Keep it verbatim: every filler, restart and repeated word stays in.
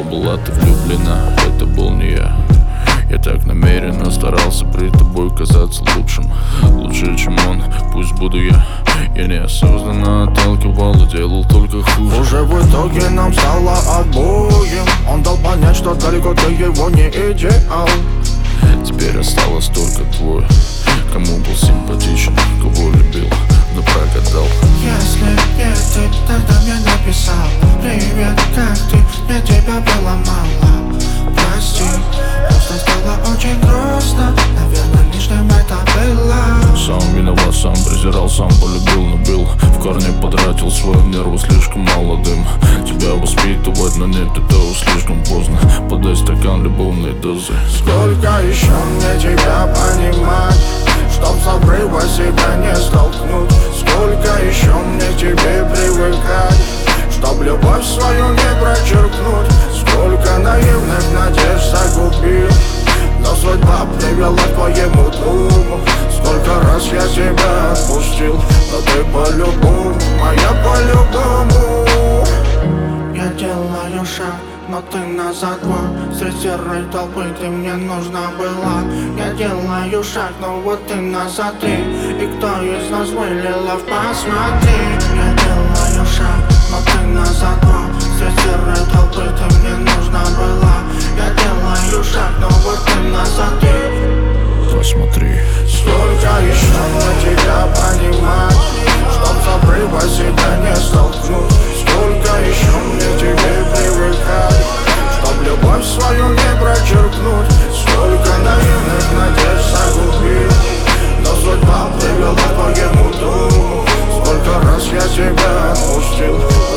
была ты влюблена, это был не я. Я так намеренно старался при тобой казаться лучшим, лучше, чем он, пусть буду я. Я неосознанно отталкивал и делал только хуже. Уже в итоге нам стало обоим. Он дал понять, что далеко ты его не идеал. Теперь осталось только двое, кому был симпатичен, кого любил, но прогадал. Если не ты, тогда мне написал: привет, как ты, мне тебя было мало. Прости, просто стало очень грустно. Наверное, лишним это было. Сам виноват, сам презирал, сам полюбил, но бил. В корне потратил свою нерву слишком молодым. Тебя воспитывать, но нет, это слишком поздно. Подай стакан любовной дозы. Сколько еще мне тебя понимать, чтоб с обрыва себя не столкнуть? Сколько еще мне к тебе привыкать, чтоб любовь свою не прочеркнуть? Сколько наивных надежд загубил, но судьба привела к твоему другу. Сколько раз я тебя отпустил, но ты по-любому, моя по-любому. Я делаю шаг, но ты назад двор. Среди серой толпы ты мне нужна была. Я делаю шаг, но вот ты назад ты. И кто из нас вылилов, посмотри. Я делаю шаг, но ты назад двор. Среди серой толпы ты мне нужна была. Я делаю шаг, но вот ты назад ты. Посмотри. Сколько еще мне тебя понимать, чтоб с обрыва себя не столкнуть? Сколько еще мне к тебе привыкать, чтоб любовь свою не прочеркнуть? Сколько наивных надежд загубил, но судьба привела к твоему дому. Сколько раз я тебя отпустил,